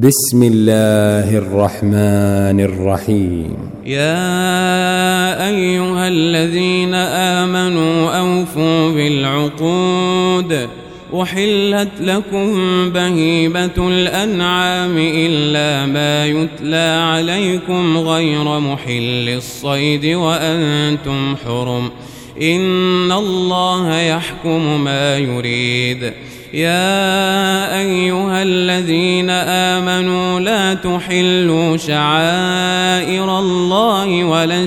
بسم الله الرحمن الرحيم. يا أيها الذين آمنوا أوفوا بالعقود. أحلت لكم بهيمة الأنعام إلا ما يتلى عليكم غير محل الصيد وأنتم حرم، إن الله يحكم ما يريد. يا أيها الذين آمنوا لا تحلوا شعائر الله ولا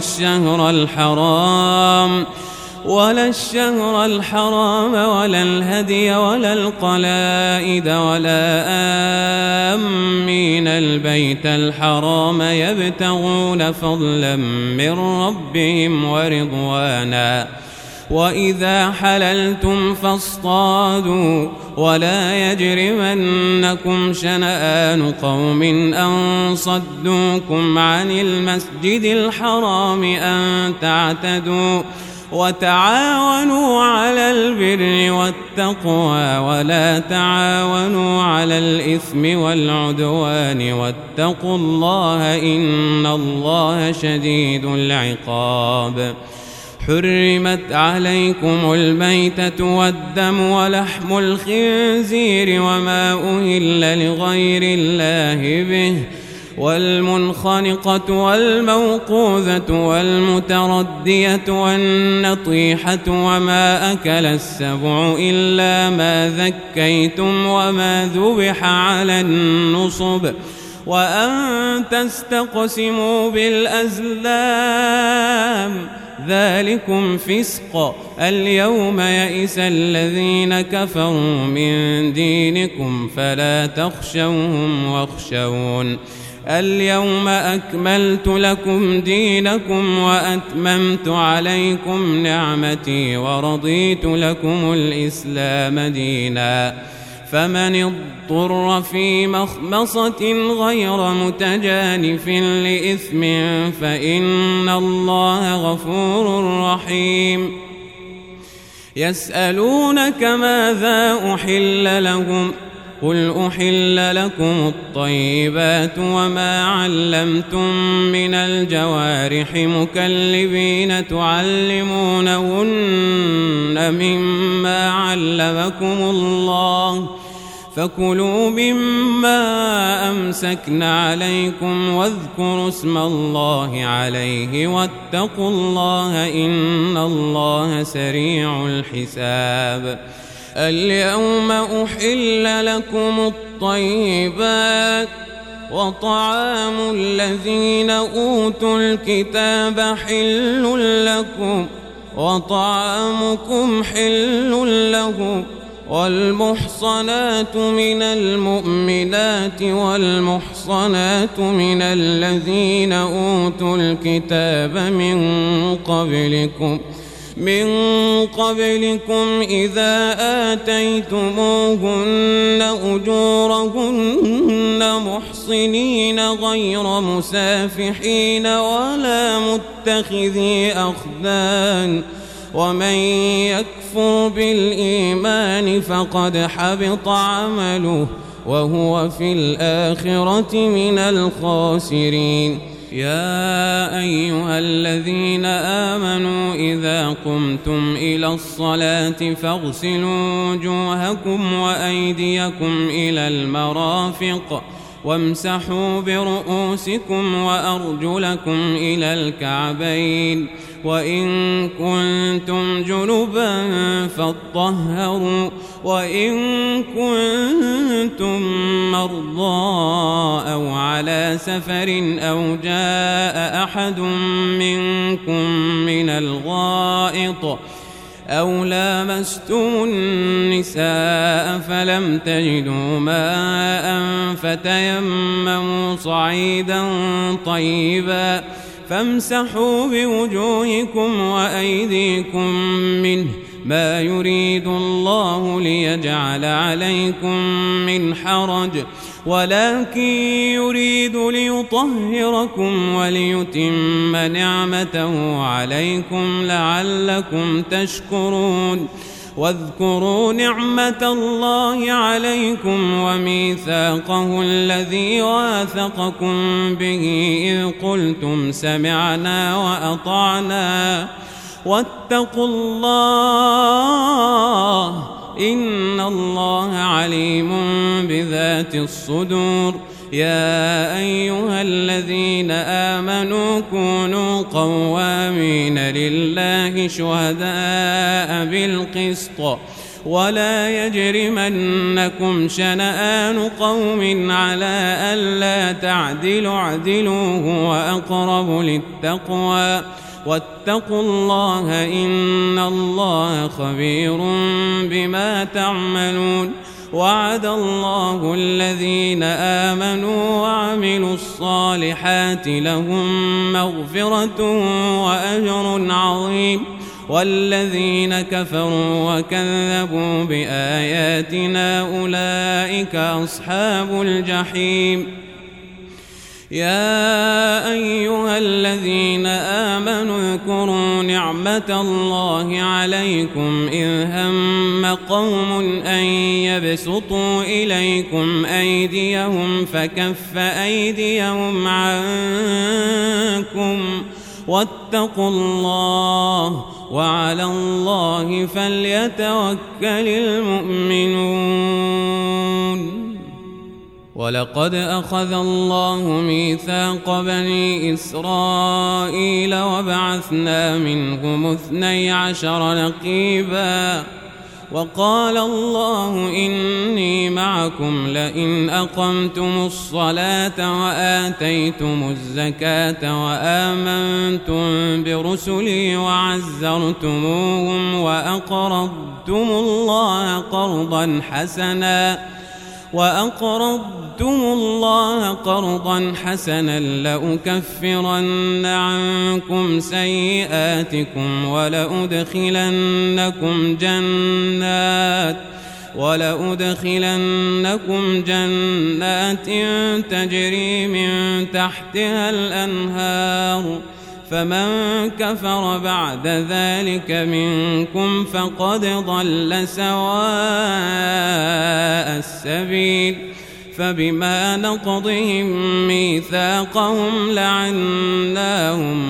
الشهر الحرام ولا الهدي ولا القلائد ولا آمين البيت الحرام يبتغون فضلا من ربهم ورضوانا. وإذا حللتم فاصطادوا ولا يجرمنكم شنآن قوم أن صدوكم عن المسجد الحرام أن تعتدوا، وتعاونوا على البر والتقوى ولا تعاونوا على الإثم والعدوان، واتقوا الله إن الله شديد العقاب. حرمت عليكم الميتة والدم ولحم الخنزير وما أهل لغير الله به، والمنخنقة والموقوذة والمتردية والنطيحة وما أكل السبع إلا ما ذكيتم وما ذبح على النصب، وأن تستقسموا بالأزلام ذلكم فسق. اليوم يئس الذين كفروا من دينكم فلا تخشوهم واخشون. اليوم أكملت لكم دينكم وأتممت عليكم نعمتي ورضيت لكم الإسلام دينا. فمن اضطر في مخمصة غير متجانف لإثم فإن الله غفور رحيم. يسألونك ماذا أحل لهم، قل أحل لكم الطيبات وما علمتم من الجوارح مكلبين تعلمونهن مما علمكم الله، فكلوا مما أمسكن عليكم واذكروا اسم الله عليه واتقوا الله إن الله سريع الحساب. اليوم أحل لكم الطيبات وطعام الذين أوتوا الكتاب حل لكم وطعامكم حل لهم، والمحصنات من المؤمنات والمحصنات من الذين أوتوا الكتاب من قبلكم إذا آتيتموهن أجورهن محصنين غير مسافحين ولا متخذي أخدان، ومن يكفر بالإيمان فقد حبط عمله وهو في الآخرة من الخاسرين. يا أيها الذين آمنوا إذا قمتم إلى الصلاة فاغسلوا وجوهكم وأيديكم إلى المرافق وامسحوا برؤوسكم وأرجلكم إلى الكعبين، وإن كنتم جنبا فاطهروا، وإن كنتم مرضى أو على سفر أو جاء أحد منكم من الغائط أو لامستم النساء فلم تجدوا ماء فتيمموا صعيدا طيبا فامسحوا بوجوهكم وأيديكم منه، ما يريد الله ليجعل عليكم من حرج ولكن يريد ليطهركم وليتم نعمته عليكم لعلكم تشكرون. واذكروا نعمة الله عليكم وميثاقه الذي واثقكم به إذ قلتم سمعنا وأطعنا واتقوا الله إن الله عليم بذات الصدور. يا أيها الذين آمنوا كونوا قوامين لله شهداء بالقسط ولا يجرمنكم شنآن قوم على ألا تعدلوا اعدلوا هو أقرب للتقوى واتقوا الله إن الله خبير بما تعملون. وعد الله الذين آمنوا وعملوا الصالحات لهم مغفرة وأجر عظيم والذين كفروا وكذبوا بآياتنا أولئك أصحاب الجحيم. يا أيها الذين آمنوا اذكروا نعمة الله عليكم إذ هم قوم أن يبسطوا إليكم أيديهم فكف أيديهم عنكم واتقوا الله وعلى الله فليتوكل المؤمنون. ولقد أخذ الله ميثاق بني إسرائيل وبعثنا منهم 12 نقيبا وقال الله إني معكم لئن أقمتم الصلاة وآتيتم الزكاة وآمنتم برسلي وعزرتموهم وأقرضتم الله قرضا حسنا لأكفرن عنكم سيئاتكم ولأدخلنكم جنات تجري من تحتها الأنهار فمن كفر بعد ذلك منكم فقد ضل سواء السبيل. فبما نقضهم ميثاقهم لعناهم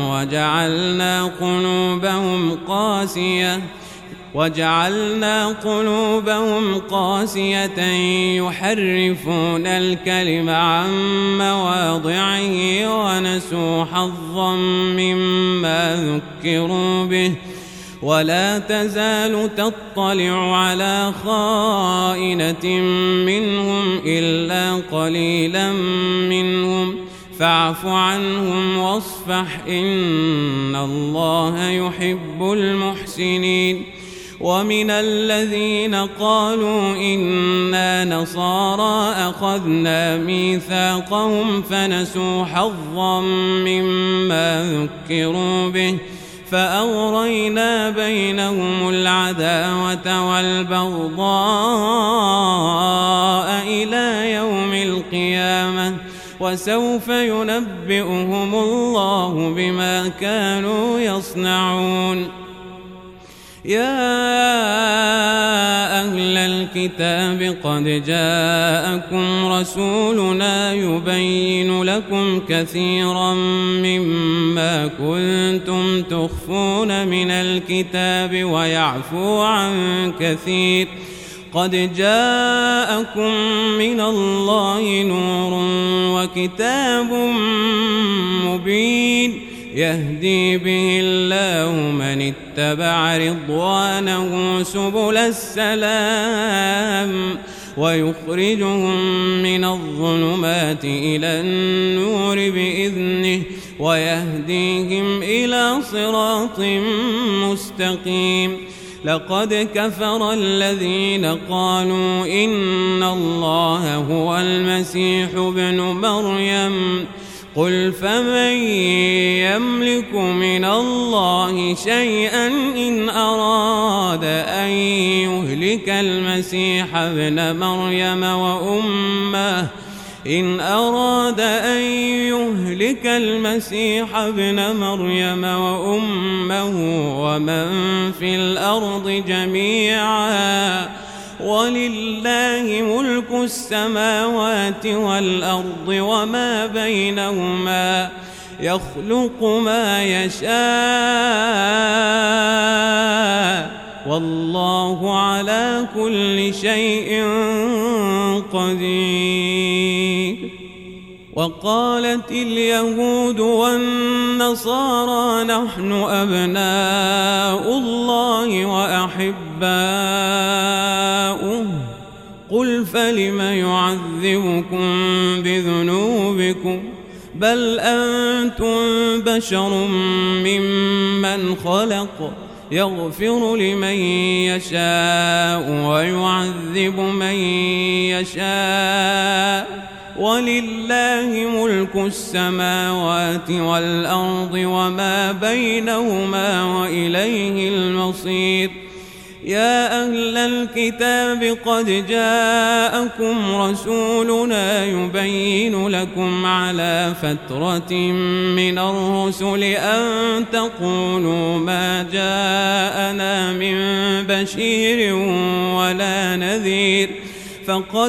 وجعلنا قلوبهم قاسية يحرفون الكلم عن مواضعه ونسوا حظا مما ذكروا به ولا تزال تطلع على خائنة منهم إلا قليلا منهم فاعف عنهم واصفح إن الله يحب المحسنين. ومن الذين قالوا إنا نصارى أخذنا ميثاقهم فنسوا حظا مما ذكروا به فأغرينا بينهم العداوة والبغضاء إلى يوم القيامة وسوف ينبئهم الله بما كانوا يصنعون. يا أهل الكتاب قد جاءكم رسولنا يبين لكم كثيرا مما كنتم تخفون من الكتاب ويعفو عن كثير. قد جاءكم من الله نور وكتاب مبين يهدي به الله من اتبع رضوانه سبل السلام ويخرجهم من الظلمات إلى النور بإذنه ويهديهم إلى صراط مستقيم. لقد كفر الذين قالوا إن الله هو المسيح ابن مريم قل فمن يملك من الله شيئا إن أراد أن يهلك المسيح ابن مريم إن أراد أن يهلك المسيح ابن مريم وأمه ومن في الأرض جميعا ولله ملك السماوات والأرض وما بينهما يخلق ما يشاء والله على كل شيء قدير. وقالت اليهود والنصارى نحن أبناء الله وأحباؤه قل فلم يعذبكم بذنوبكم بل أنتم بشر ممن خلق يغفر لمن يشاء ويعذب من يشاء ولله ملك السماوات والأرض وما بينهما وإليه المصير. يا أهل الكتاب قد جاءكم رسولنا يبين لكم على فترة من الرسل أن تقولوا ما جاءنا من بشير ولا نذير فقد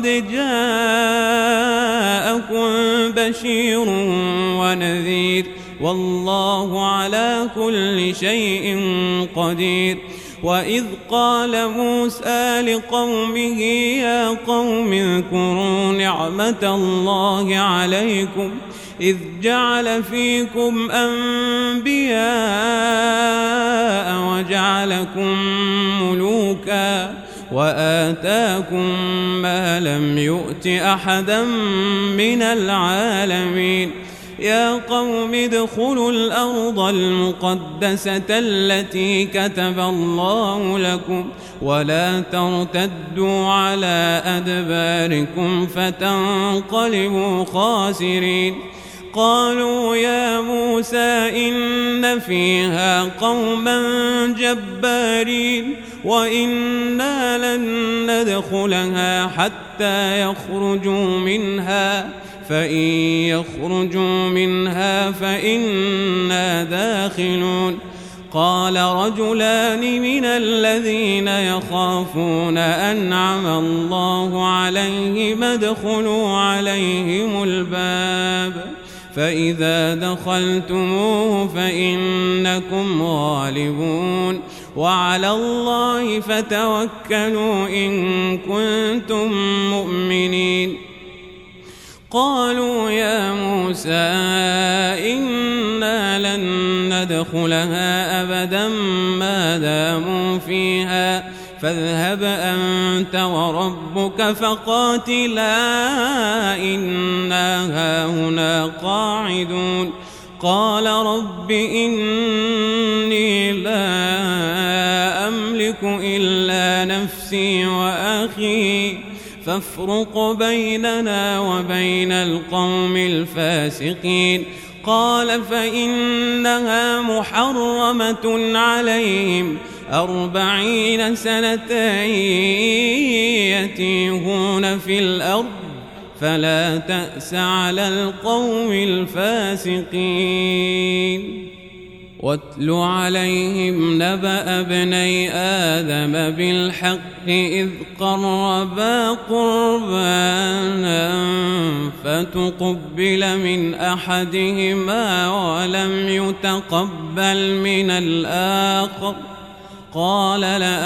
جاءكم بشير ونذير والله على كل شيء قدير. وإذ قال موسى لقومه يا قوم اذكروا نعمة الله عليكم إذ جعل فيكم أنبياء وجعلكم ملوكا وآتاكم ما لم يؤت أحدا من العالمين. يا قوم ادخلوا الأرض المقدسة التي كتب الله لكم ولا ترتدوا على أدباركم فتنقلبوا خاسرين. قالوا يا موسى إن فيها قوما جبارين وإنا لن ندخلها حتى يخرجوا منها فإن يخرجوا منها فإنا داخلون. قال رجلان من الذين يخافون أنعم الله عليهم ادخلوا عليهم الباب فإذا دخلتموه فإنكم غالبون وعلى الله فتوكلوا إن كنتم مؤمنين. قالوا يا موسى إنا لن ندخلها أبدا ما داموا فيها فاذهب أنت وربك فقاتلا إنا هاهنا قاعدون. قال رب إني لا أملك إلا نفسي وأخي فافرق بيننا وبين القوم الفاسقين. قال فإنها محرمة عليهم 40 سنة يتيهون في الأرض فلا تأس على القوم الفاسقين. واتل عليهم نبأ ابني آدم بالحق إذ قربا قربانا فتقبل من أحدهما ولم يتقبل من الآخر قال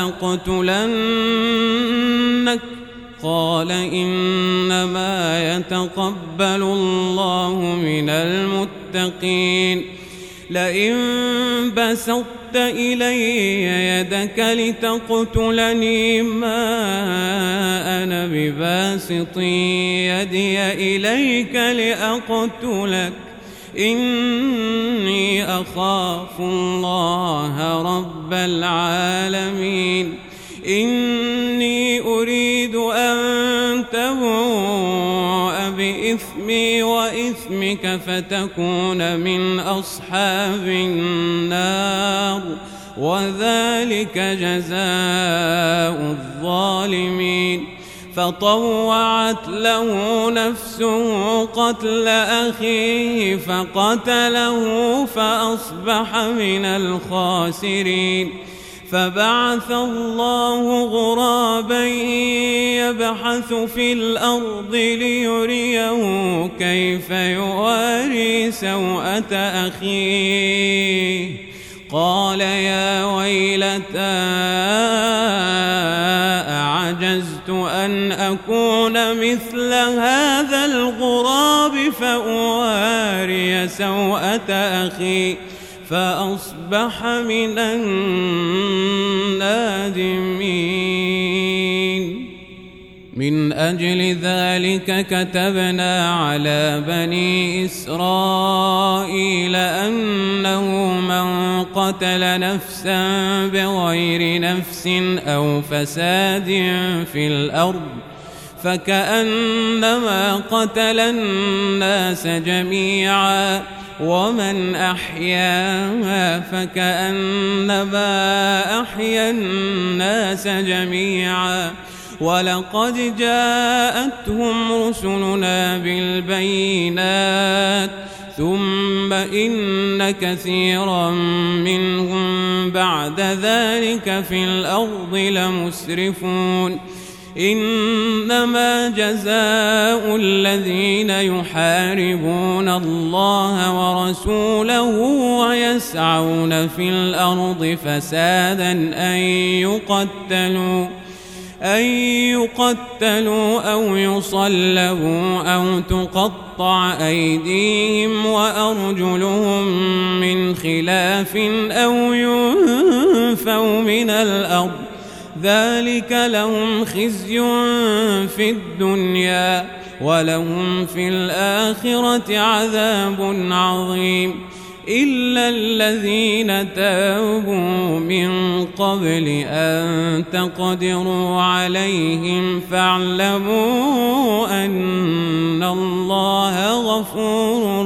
لأقتلنك قال إنما يتقبل الله من المتقين. لئن بسطت إلي يدك لتقتلني ما أنا بباسط يدي إليك لأقتلك إني أخاف الله رب العالمين. إني أريد أن تبوء بإثمي وإثمك فتكون من أصحاب النار وذلك جزاء الظالمين. فطوعت له نفسه قتل أخيه فقتله فأصبح من الخاسرين. فبعث الله غرابا يبحث في الأرض ليريه كيف يواري سوءة أخيه قال يا ويلتى أعجزت أن أكون مثل هذا الغراب فأواري سوءة أخي فأصبح من النادمين. من أجل ذلك كتبنا على بني إسرائيل أنه من قتل نفسا بغير نفس أو فساد في الأرض فكأنما قتل الناس جميعا ومن أحياها فكأنما أحيا الناس جميعا. ولقد جاءتهم رسلنا بالبينات ثم إن كثيرا منهم بعد ذلك في الأرض لمسرفون. إنما جزاء الذين يحاربون الله ورسوله ويسعون في الأرض فسادا أن يقتلوا أو يصلبوا أو تقطع أيديهم وأرجلهم من خلاف أو ينفوا من الأرض ذلك لهم خزي في الدنيا ولهم في الآخرة عذاب عظيم. إلا الذين تابوا من قبل أن تقدروا عليهم فاعلموا أن الله غفور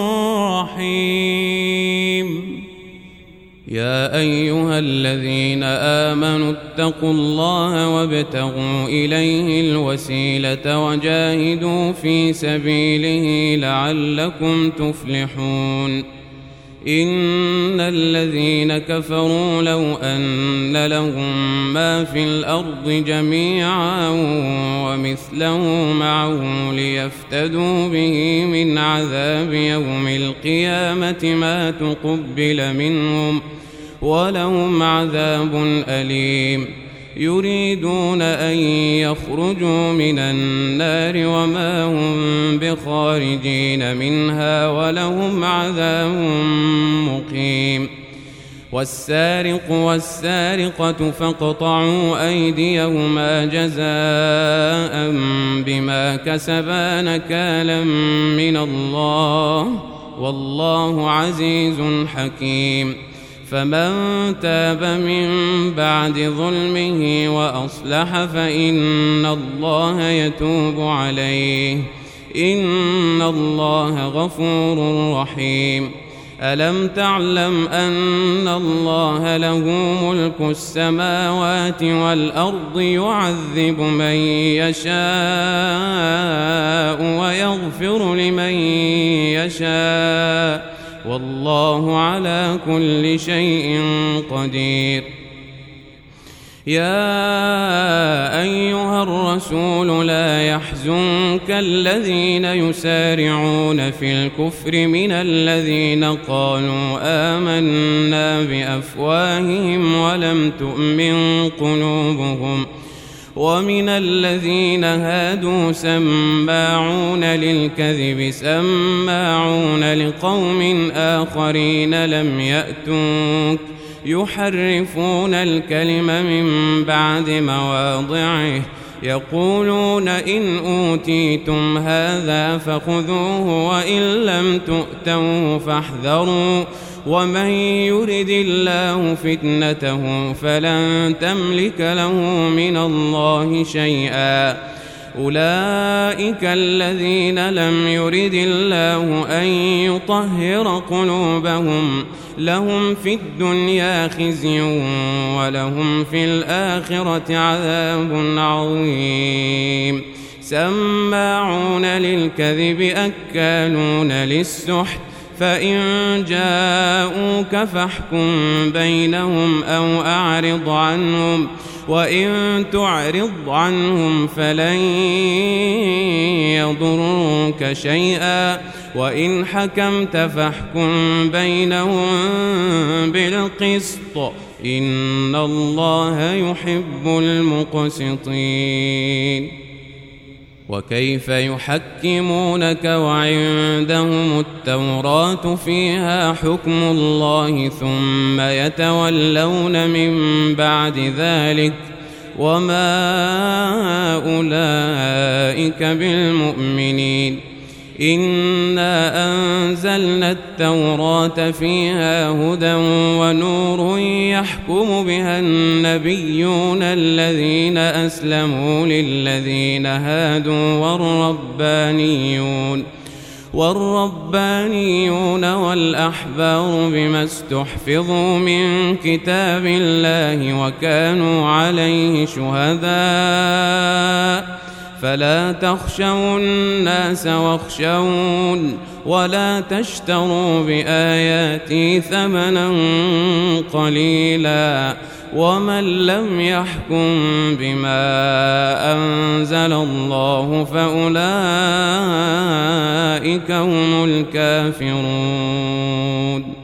رحيم. يا أيها الذين آمنوا اتقوا الله وابتغوا إليه الوسيلة وجاهدوا في سبيله لعلكم تفلحون. إن الذين كفروا لو أن لهم ما في الأرض جميعا ومثله معه ليفتدوا به من عذاب يوم القيامة ما تقبل منهم ولهم عذاب أليم. يريدون أن يخرجوا من النار وما هم بخارجين منها ولهم عذاب مقيم. والسارق والسارقة فاقطعوا أيديهما جزاء بما كسبا نكالا من الله والله عزيز حكيم. فمن تاب من بعد ظلمه وأصلح فإن الله يتوب عليه إن الله غفور رحيم. ألم تعلم أن الله له ملك السماوات والأرض يعذب من يشاء ويغفر لمن يشاء والله على كل شيء قدير. يا أيها الرسول لا يحزنك الذين يسارعون في الكفر من الذين قالوا آمنا بأفواههم ولم تؤمن قلوبهم ومن الذين هادوا سماعون للكذب سماعون لقوم آخرين لم يأتوك يحرفون الكلم من بعد مواضعه يقولون إن أوتيتم هذا فخذوه وإن لم تؤتوه فاحذروا ومن يرد الله فتنته فلن تملك له من الله شيئا أولئك الذين لم يرد الله أن يطهر قلوبهم لهم في الدنيا خزي ولهم في الآخرة عذاب عظيم سماعون للكذب أكالون للسحت فإن جاءوك فاحكم بينهم أو أعرض عنهم وإن تعرض عنهم فلن يضروك شيئا وإن حكمت فاحكم بينهم بالقسط إن الله يحب المقسطين وكيف يحكمونك وعندهم التوراة فيها حكم الله ثم يتولون من بعد ذلك وما أولئك بالمؤمنين إنا أنزلنا التوراة فيها هدى ونور يحكم بها النبيون الذين أسلموا للذين هادوا والربانيون والأحبار بما استحفظوا من كتاب الله وكانوا عليه شهداء فلا تخشوا الناس واخشون ولا تشتروا بآياتي ثمنا قليلا ومن لم يحكم بما أنزل الله فأولئك هم الكافرون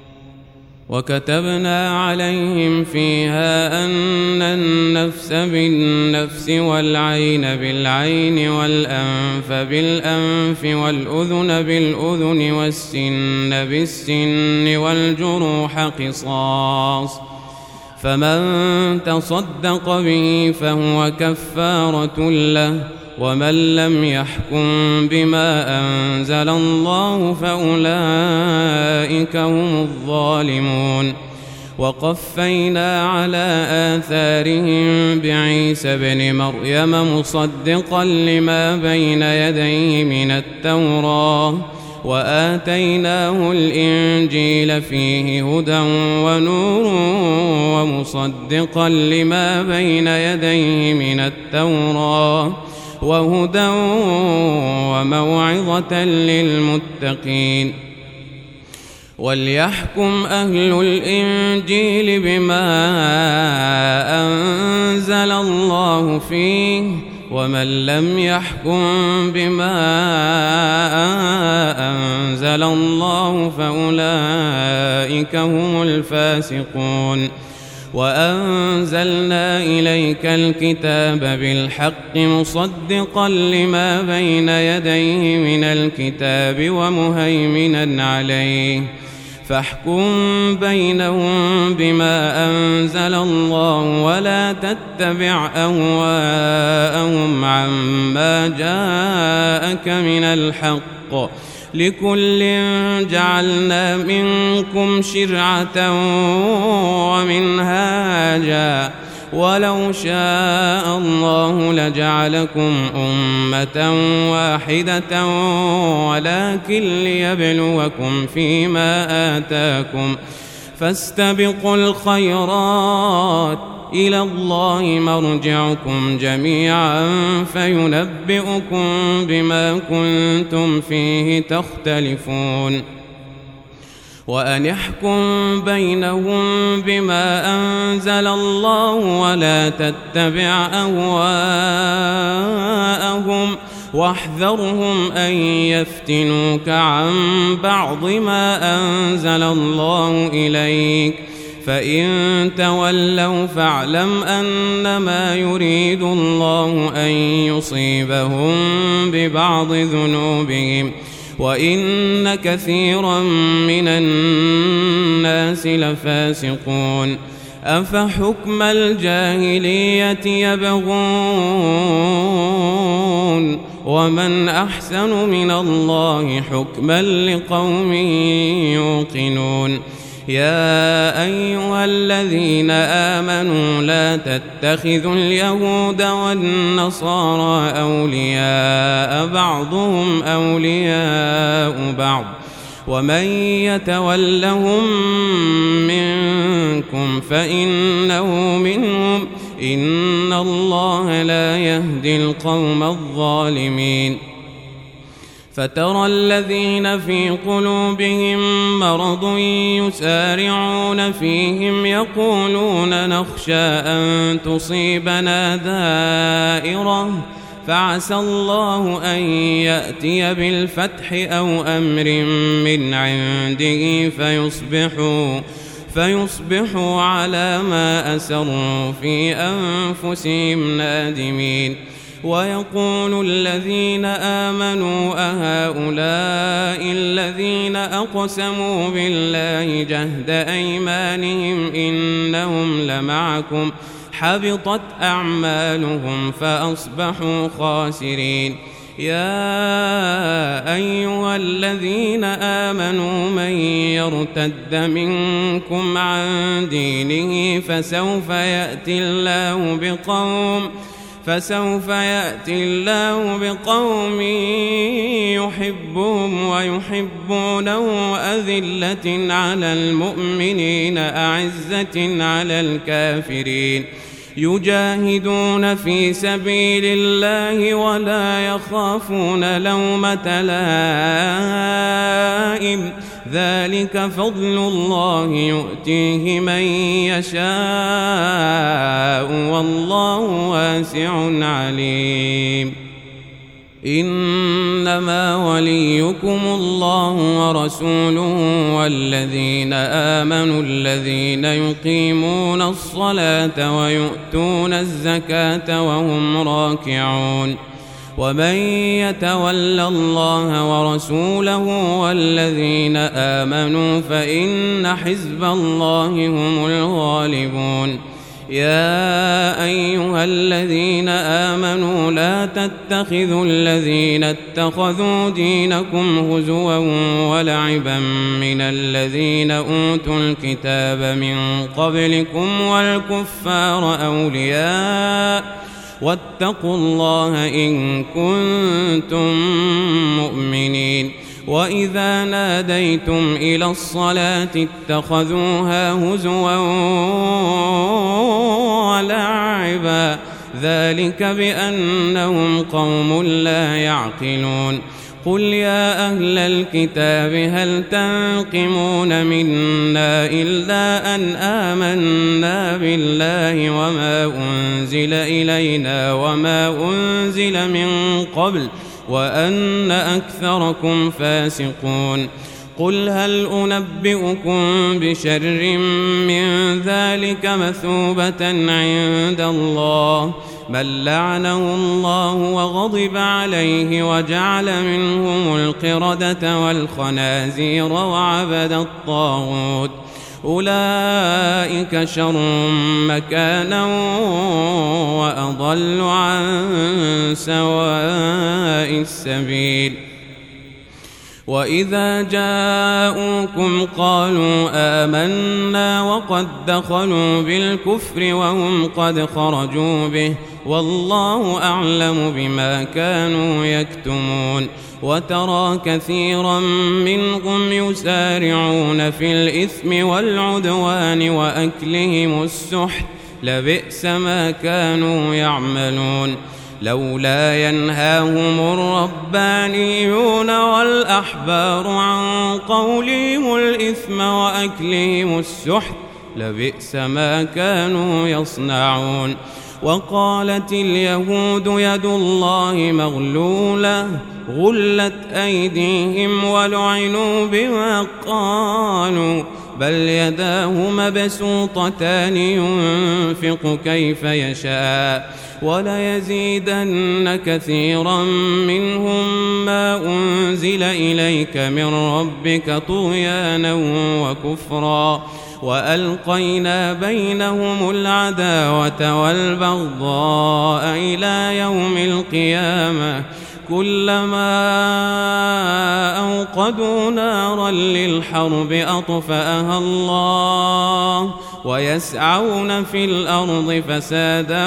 وكتبنا عليهم فيها أن النفس بالنفس والعين بالعين والأنف بالأنف والأذن بالأذن والسن بالسن والجروح قصاص فمن تصدق به فهو كفارة له ومن لم يحكم بما أنزل الله فأولئك هم الظالمون وقفينا على آثارهم بعيسى بن مريم مصدقا لما بين يديه من التوراة وآتيناه الإنجيل فيه هدى ونور ومصدقا لما بين يديه من التوراة وهدى وموعظة للمتقين وليحكم أهل الإنجيل بما أنزل الله فيه ومن لم يحكم بما أنزل الله فأولئك هم الفاسقون وأنزلنا إليك الكتاب بالحق مصدقا لما بين يديه من الكتاب ومهيمنا عليه فاحكم بينهم بما أنزل الله ولا تتبع أهواءهم عما جاءك من الحق لكل جعلنا منكم شرعة ومنهاجا ولو شاء الله لجعلكم أمة واحدة ولكن ليبلوكم فيما آتاكم فاستبقوا الخيرات إلى الله مرجعكم جميعا فينبئكم بما كنتم فيه تختلفون وأن احكم بينهم بما أنزل الله ولا تتبع أهواءهم واحذرهم أن يفتنوك عن بعض ما أنزل الله إليك فإن تولوا فاعلم أنما يريد الله أن يصيبهم ببعض ذنوبهم وإن كثيرا من الناس لفاسقون أفحكم الجاهلية يبغون ومن أحسن من الله حكما لقوم يوقنون يا أيها الذين آمنوا لا تتخذوا اليهود والنصارى أولياء بعضهم أولياء بعض ومن يتولهم منكم فإنه منهم إن الله لا يهدي القوم الظالمين فترى الذين في قلوبهم مرض يسارعون فيهم يقولون نخشى أن تصيبنا دائرة فعسى الله أن يأتي بالفتح أو أمر من عنده فيصبحوا على ما أسروا في أنفسهم نادمين ويقول الذين آمنوا أهؤلاء الذين أقسموا بالله جهد أيمانهم إنهم لمعكم حبطت أعمالهم فأصبحوا خاسرين يا أيها الذين آمنوا من يرتد منكم عن دينه فسوف يأتي الله بقوم يحبهم ويحبونه أذلة على المؤمنين أعزة على الكافرين يجاهدون في سبيل الله ولا يخافون لومة لائم ذلك فضل الله يؤتيه من يشاء والله واسع عليم إنما وليكم الله ورسوله والذين آمنوا الذين يقيمون الصلاة ويؤتون الزكاة وهم راكعون ومن يتول الله ورسوله والذين آمنوا فإن حزب الله هم الغالبون يا أيها الذين آمنوا لا تتخذوا الذين اتخذوا دينكم هزوا ولعبا من الذين أوتوا الكتاب من قبلكم والكفار أولياء واتقوا الله إن كنتم مؤمنين وإذا ناديتم إلى الصلاة اتخذوها هزوا ولعبا ذلك بأنهم قوم لا يعقلون قل يا أهل الكتاب هل تنقمون منا إلا أن آمنا بالله وما أنزل إلينا وما أنزل من قبل وأن أكثركم فاسقون قل هل أنبئكم بشر من ذلك مثوبة عند الله بل لعنه الله وغضب عليه وجعل منهم القردة والخنازير وعبد الطاغوت أولئك شر مكانا وأضل عن سواء السبيل وإذا جاءوكم قالوا آمنا وقد دخلوا بالكفر وهم قد خرجوا به والله أعلم بما كانوا يكتمون وترى كثيرا منهم يسارعون في الإثم والعدوان وأكلهم السحت لبئس ما كانوا يعملون لولا ينهاهم الربانيون والأحبار عن قولهم الإثم وأكلهم السحت لبئس ما كانوا يصنعون وقالت اليهود يد الله مغلولة غلت أيديهم ولعنوا بما قالوا بل يداه مبسوطتان ينفق كيف يشاء وليزيدن كثيرا منهم ما أنزل إليك من ربك طغيانا وكفرا وألقينا بينهم العداوة والبغضاء إلى يوم القيامة كلما أوقدوا نارا للحرب أطفأها الله ويسعون في الأرض فسادا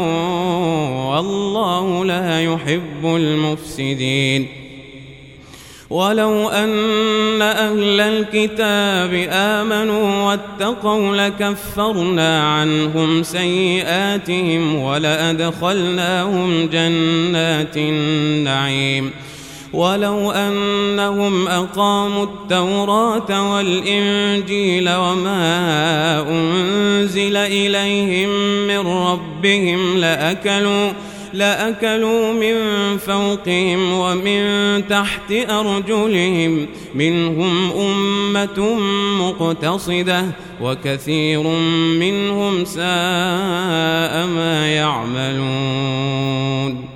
والله لا يحب المفسدين. ولو أن أهل الكتاب آمنوا واتقوا لكفرنا عنهم سيئاتهم ولأدخلناهم جنات النعيم. ولو أنهم أقاموا التوراة والإنجيل وما أنزل إليهم من ربهم لأكلوا من فوقهم ومن تحت أرجلهم منهم أمة مقتصدة وكثير منهم ساء ما يعملون.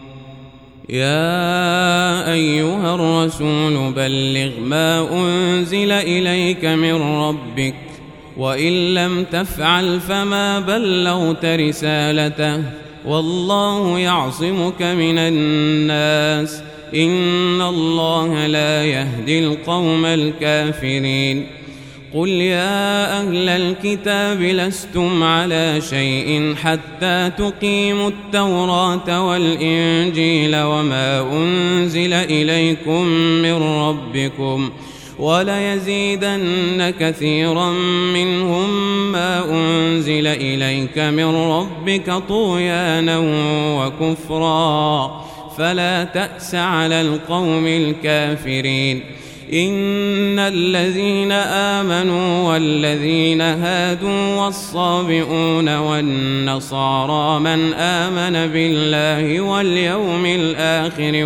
يا أيها الرسول بلغ ما أنزل إليك من ربك وإن لم تفعل فما بلغت رسالته والله يعصمك من الناس إن الله لا يهدي القوم الكافرين. قل يا أهل الكتاب لستم على شيء حتى تقيموا التوراة والإنجيل وما أنزل إليكم من ربكم وليزيدن كثيرا منهم ما أنزل إليك من ربك طغيانا وكفرا فلا تأس على القوم الكافرين. إن الذين آمنوا والذين هادوا والصابئون والنصارى من آمن بالله واليوم الآخر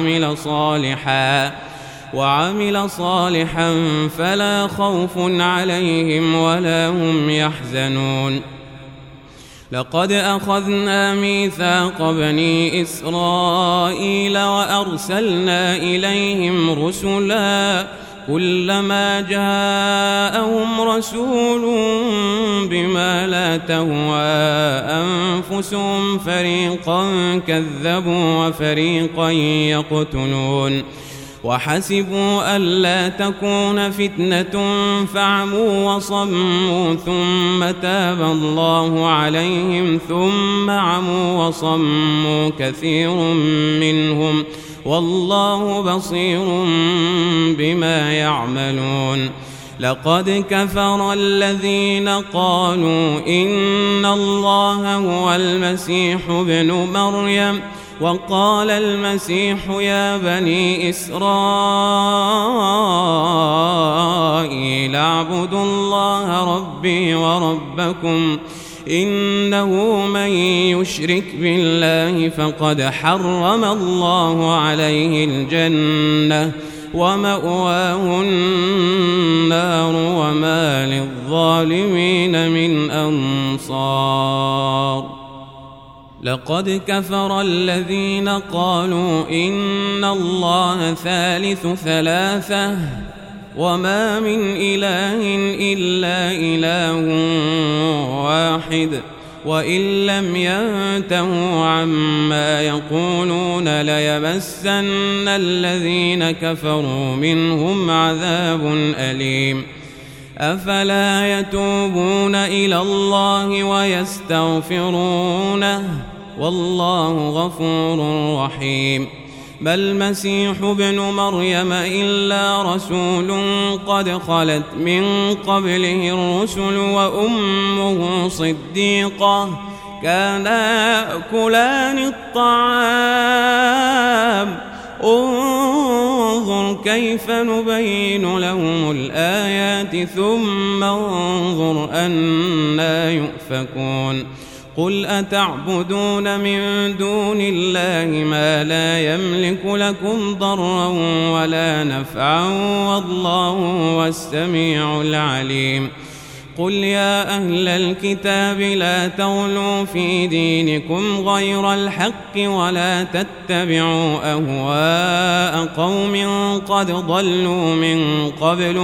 وعمل صالحا فلا خوف عليهم ولا هم يحزنون. لقد أخذنا ميثاق بني إسرائيل وأرسلنا إليهم رسلا كلما جاءهم رسول بما لا تهوى أنفسهم فريقا كذبوا وفريقا يقتلون وحسبوا ألا تكون فتنة فعموا وصموا ثم تاب الله عليهم ثم عموا وصموا كثير منهم والله بصير بما يعملون. لقد كفر الذين قالوا إن الله هو المسيح ابن مريم وقال المسيح يا بني إسرائيل اعبدوا الله ربي وربكم إنه من يشرك بالله فقد حرم الله عليه الجنة ومأواه النار وما للظالمين من أنصار. لقد كفر الذين قالوا إن الله ثالث ثلاثة وما من إله إلا إله واحد وإن لم ينتهوا عما يقولون ليمسن الذين كفروا منهم عذاب أليم. أفلا يتوبون إلى الله ويستغفرونه والله غفور رحيم. ما المسيح ابن مريم إلا رسول قد خلت من قبله الرسل وأمه صديقة كانا يأكلان الطعام انظر كيف نبين لهم الآيات ثم انظر أنا يؤفكون. قل أتعبدون من دون الله ما لا يملك لكم ضرا ولا نفعا والله هو السميع العليم. قل يا أهل الكتاب لا تغلوا في دينكم غير الحق ولا تتبعوا أهواء قوم قد ضلوا من قبل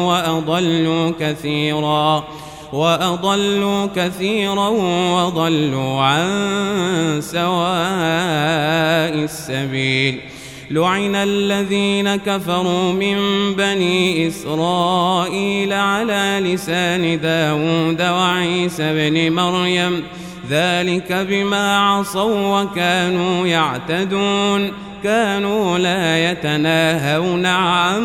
وأضلوا كثيرا وضلوا عن سواء السبيل. لعن الذين كفروا من بني إسرائيل على لسان داود وعيسى بن مريم ذلك بما عصوا وكانوا يعتدون كانوا لا يتناهون عن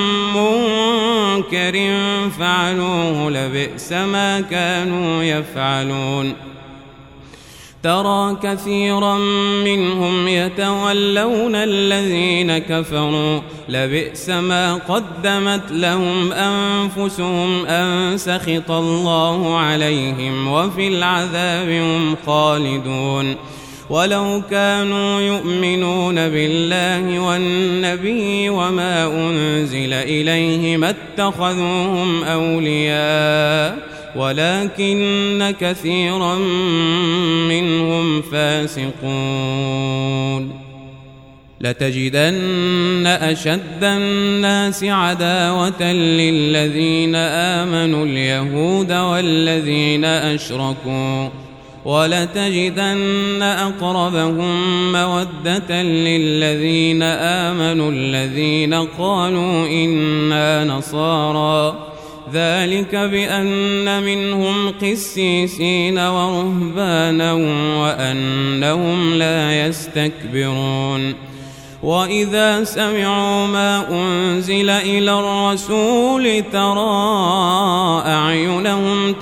منكر فعلوه لبئس ما كانوا يفعلون ترى كثيرا منهم يتولون الذين كفروا لبئس ما قدمت لهم أنفسهم أن سخط الله عليهم وفي العذاب هم خالدون ولو كانوا يؤمنون بالله والنبي وما أنزل إليه ما اتخذوهم أولياء ولكن كثيرا منهم فاسقون لتجدن أشد الناس عداوة للذين آمنوا اليهود والذين أشركوا ولتجدن أقربهم مودة للذين آمنوا الذين قالوا إنا نصارى ذلك بأن منهم قسيسين ورهبانا وأنهم لا يستكبرون وإذا سمعوا ما أنزل إلى الرسول ترى أعينهم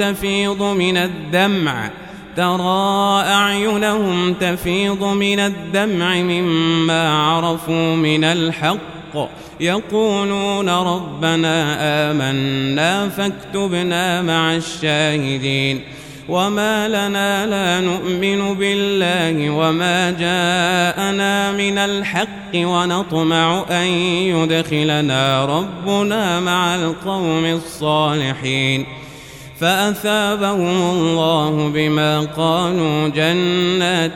تفيض من الدمع مما عرفوا من الحق يقولون ربنا آمنا فاكتبنا مع الشاهدين وما لنا لا نؤمن بالله وما جاءنا من الحق ونطمع أن يدخلنا ربنا مع القوم الصالحين فأثابهم الله بما قالوا جنات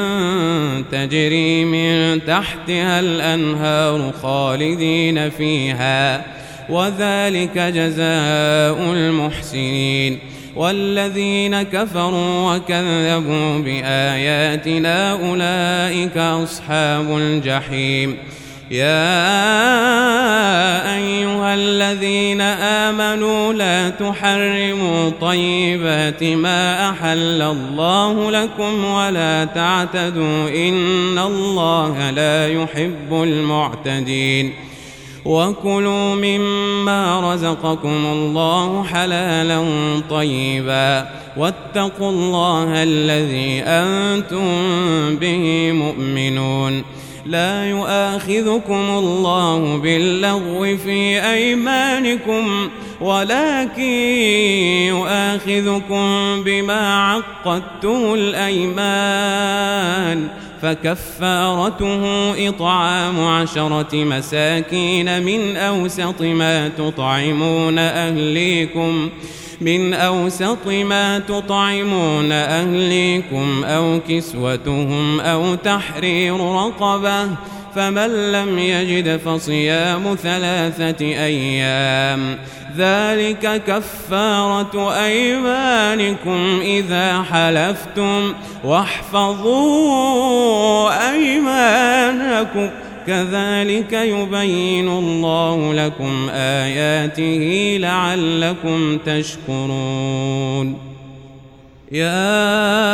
تجري من تحتها الأنهار خالدين فيها وذلك جزاء المحسنين والذين كفروا وكذبوا بآياتنا أولئك أصحاب الجحيم يا أيها الذين آمنوا لا تحرموا طيبات ما أحل الله لكم ولا تعتدوا إن الله لا يحب المعتدين وكلوا مما رزقكم الله حلالا طيبا واتقوا الله الذي أنتم به مؤمنون لا يؤاخذكم الله باللغو في أيمانكم ولكن يؤاخذكم بما عقدتم الأيمان فكفارته إطعام 10 مساكين من أوسط ما تطعمون أهليكم أو كسوتهم أو تحرير رقبة فمن لم يجد فصيام 3 أيام ذلك كفارة أيمانكم إذا حلفتم واحفظوا أيمانكم كذلك يبين الله لكم آياته لعلكم تشكرون يا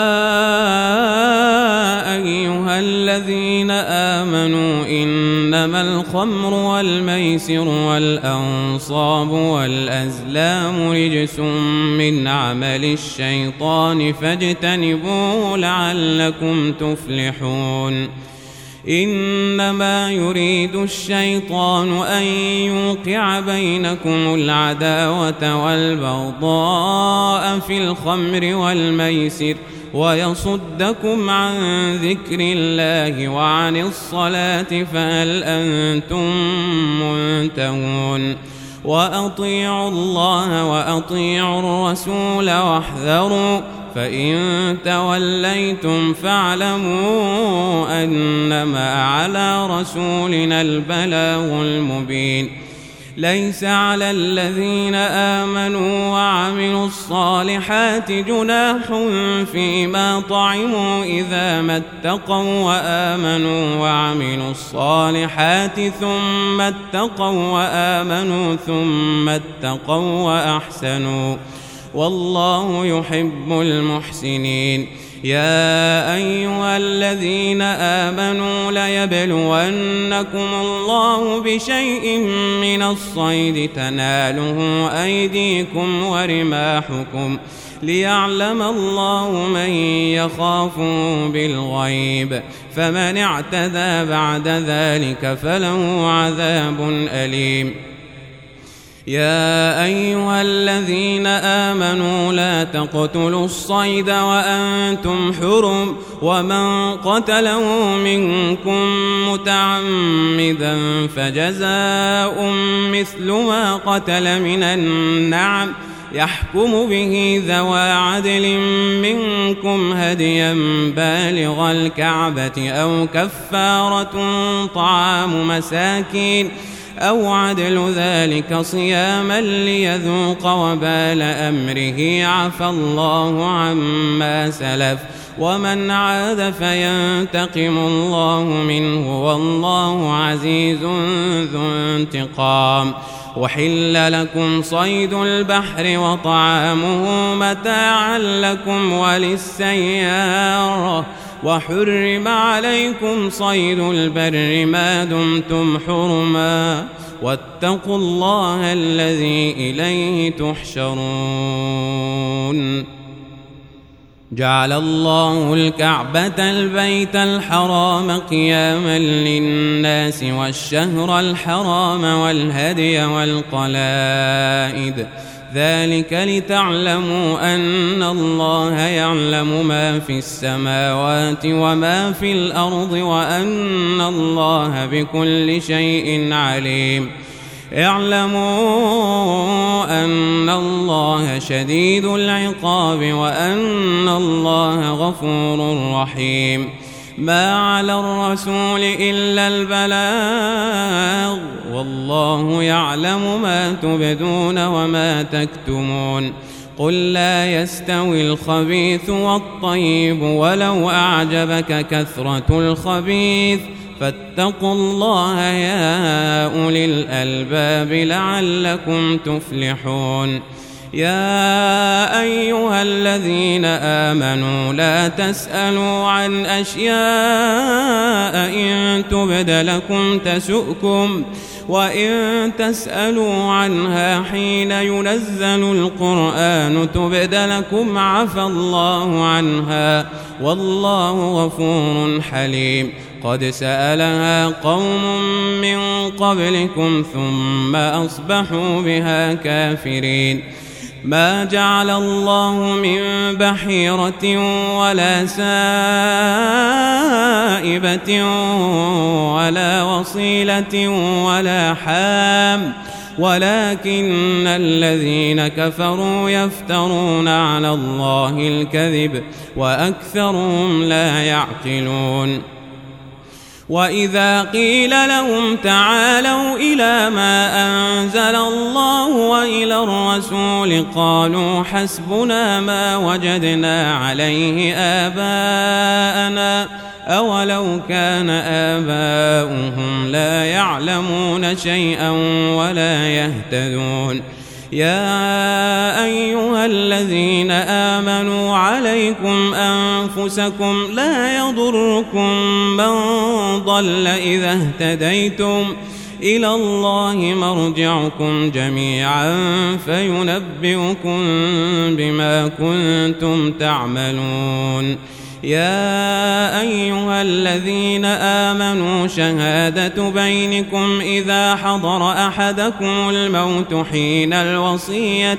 أيها الذين آمنوا إنما الخمر والميسر والأنصاب والأزلام رجس من عمل الشيطان فاجتنبوه لعلكم تفلحون إنما يريد الشيطان أن يوقع بينكم العداوة والبغضاء في الخمر والميسر ويصدكم عن ذكر الله وعن الصلاة فهل أنتم منتهون وأطيعوا الله وأطيعوا الرسول واحذروا فإن توليتم فاعلموا أنما على رسولنا البلاغ المبين ليس على الذين آمنوا وعملوا الصالحات جناح فيما طعموا إذا ما اتقوا وآمنوا وعملوا الصالحات ثم اتقوا وآمنوا ثم اتقوا وأحسنوا والله يحب المحسنين. يا أيها الذين آمنوا ليبلونكم الله بشيء من الصيد تناله أيديكم ورماحكم ليعلم الله من يخافه بالغيب، فمن اعتدى بعد ذلك فله عذاب أليم. يا أيها الذين آمنوا لا تقتلوا الصيد وأنتم حرم، ومن قتله منكم متعمدا فجزاء مثل ما قتل من النعم يحكم به ذوى عدل منكم هديا بالغ الكعبة أو كفارة طعام مساكين أو عدل ذلك صياما ليذوق وبال أمره، عفى الله عما سلف ومن عاد فينتقم الله منه والله عزيز ذو انتقام. وحل لكم صيد البحر وطعامه متاعا لكم وللسيارة، وحرم عليكم صيد البر ما دمتم حرما، واتقوا الله الذي إليه تحشرون. جعل الله الكعبة البيت الحرام قياما للناس والشهر الحرام والهدي والقلائد، ذلك لتعلموا أن الله يعلم ما في السماوات وما في الأرض وأن الله بكل شيء عليم. اعلموا أن الله شديد العقاب وأن الله غفور رحيم. ما على الرسول إلا البلاغ، والله يعلم ما تبدون وما تكتمون. قل لا يستوي الخبيث والطيب ولو أعجبك كثرة الخبيث، فاتقوا الله يا أولي الألباب لعلكم تفلحون. يا أيها الذين آمنوا لا تسألوا عن أشياء إن تبد لكم تسؤكم، وإن تسألوا عنها حين ينزل القرآن تبد لكم عفى الله عنها والله غفور حليم. قد سألها قوم من قبلكم ثم أصبحوا بها كافرين. ما جعل الله من بحيرة ولا سائبة ولا وصيلة ولا حام، ولكن الذين كفروا يفترون على الله الكذب وأكثرهم لا يعقلون. وإذا قيل لهم تعالوا إلى ما أنزل الله وإلى الرسول قالوا حسبنا ما وجدنا عليه آباءنا أولو كان آباؤهم لا يعلمون شيئا ولا يهتدون. يا أيها الذين آمنوا عليكم أنفسكم لا يضركم من ضل إذا اهتديتم، إلى الله مرجعكم جميعا فينبئكم بما كنتم تعملون. يا أيها الذين آمنوا شهادة بينكم إذا حضر أحدكم الموت حين الوصية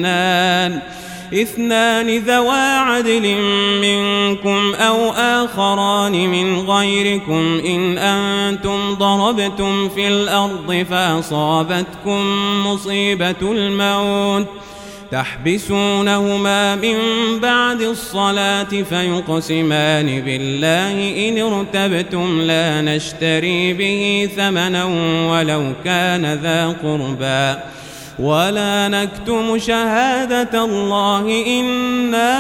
اثنان ذوى عدل منكم أو آخران من غيركم إن أنتم ضربتم في الأرض فأصابتكم مصيبة الموت تحبسونهما من بعد الصلاة فيقسمان بالله إن ارتبتم لا نشتري به ثمنا ولو كان ذا قربى ولا نكتم شهادة الله إنا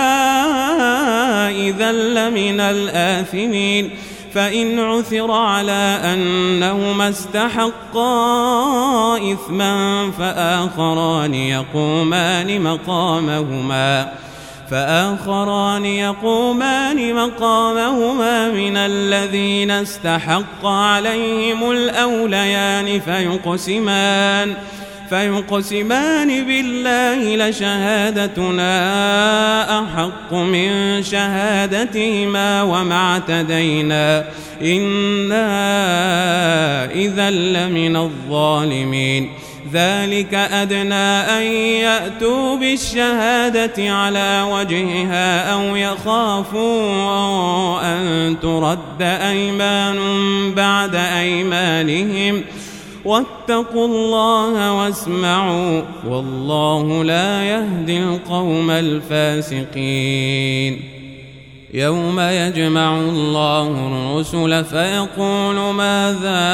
إذا لمن الآثمين فإن عثر على أنهما استحقا إثما فآخران يقومان مقامهما من الذين استحق عليهم الأوليان فيقسمان بالله لشهادتنا أحق من شهادتهما وما اعتدينا إنا إذا لمن الظالمين ذلك أدنى أن يأتوا بالشهادة على وجهها أو يخافوا أن ترد أيمان بعد أيمانهم واتقوا الله واسمعوا والله لا يهدي القوم الفاسقين يوم يجمع الله الرسل فيقول ماذا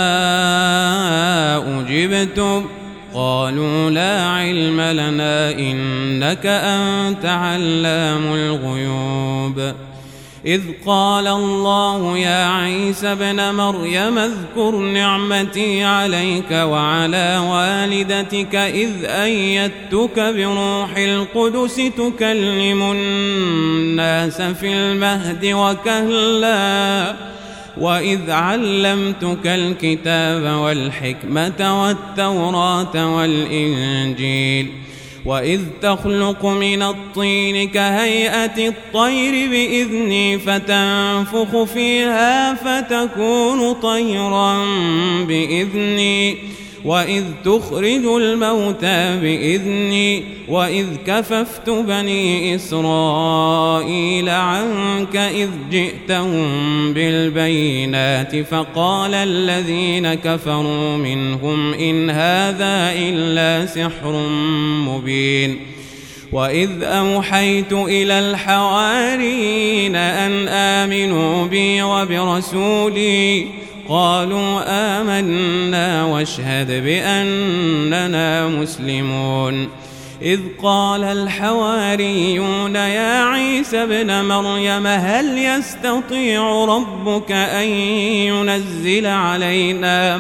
أجبتم قالوا لا علم لنا إنك أنت علام الغيوب إذ قال الله يا عيسى ابن مريم اذكر نعمتي عليك وعلى والدتك إذ أيدتك بروح القدس تكلم الناس في المهد وكهلا وإذ علمتك الكتاب والحكمة والتوراة والإنجيل وإذ تخلق من الطين كهيئة الطير بإذني فتنفخ فيها فتكون طيرا بإذني وإذ تخرج الموتى بإذني وإذ كففت بني إسرائيل عنك إذ جئتهم بالبينات فقال الذين كفروا منهم إن هذا إلا سحر مبين وإذ أوحيت إلى الحواريين أن آمنوا بي وبرسولي قالوا آمنا واشهد بأننا مسلمون إذ قال الحواريون يا عيسى ابن مريم هل يستطيع ربك أن ينزل علينا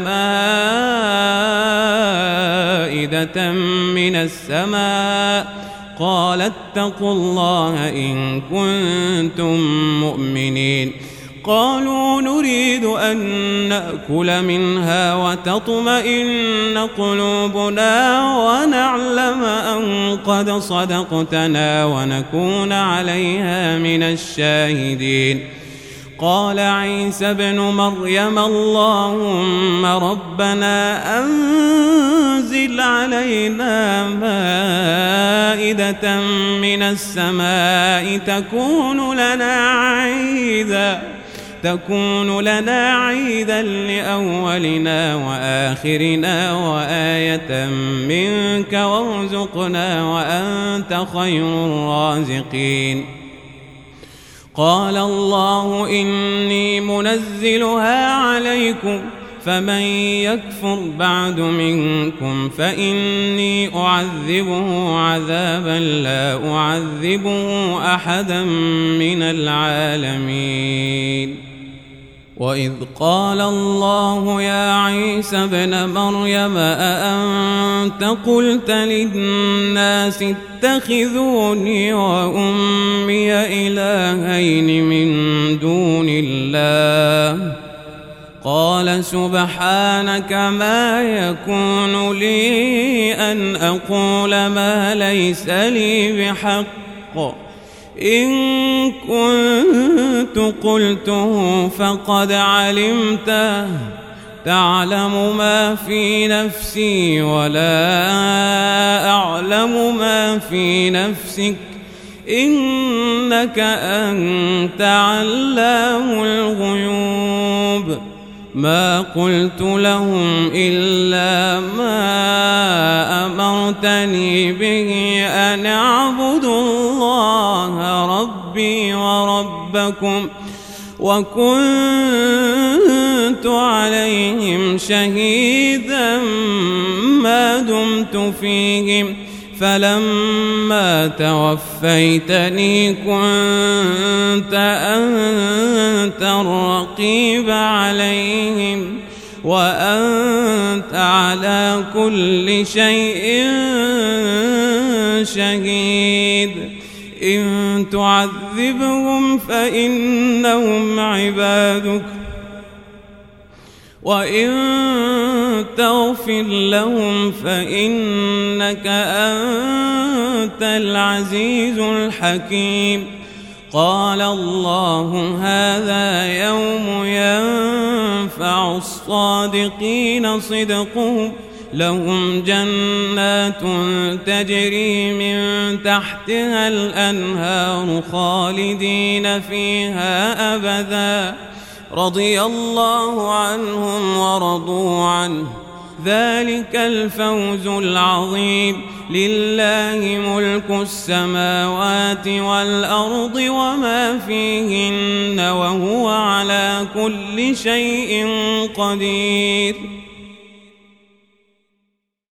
مائدة من السماء قال اتقوا الله إن كنتم مؤمنين قالوا نريد أن نأكل منها وتطمئن قلوبنا ونعلم أن قد صدقتنا ونكون عليها من الشاهدين قال عيسى ابن مريم اللهم ربنا أنزل علينا مائدة من السماء تكون لنا عيدا لأولنا وآخرنا وآية منك وارزقنا وأنت خير الرازقين قال الله إني منزلها عليكم فمن يكفر بعد منكم فإني أعذبه عذابا لا أعذبه أحدا من العالمين وإذ قال الله يا عيسى ابن مريم أأنت قلت للناس اتخذوني وأمي إلهين من دون الله قال سبحانك ما يكون لي أن أقول ما ليس لي بحق إن كنت قلته فقد علمته تعلم ما في نفسي ولا أعلم ما في نفسك إنك أنت علام الغيوب ما قلت لهم إلا ما أمرتني به أن اعبدوا الله ربي وربكم وكنت عليهم شهيدا ما دمت فيهم فلما توفيتني كنت أنت الرقيب عليهم وأنت على كل شيء شهيد إن تعذبهم فإنهم عبادك وإن تغفر لهم فإنك أنت العزيز الحكيم قال الله هذا يوم ينفع الصادقين صدقهم لهم جنات تجري من تحتها الأنهار خالدين فيها أبدا رضي الله عنهم ورضوا عنه ذلك الفوز العظيم لله ملك السماوات والأرض وما فيهن وهو على كل شيء قدير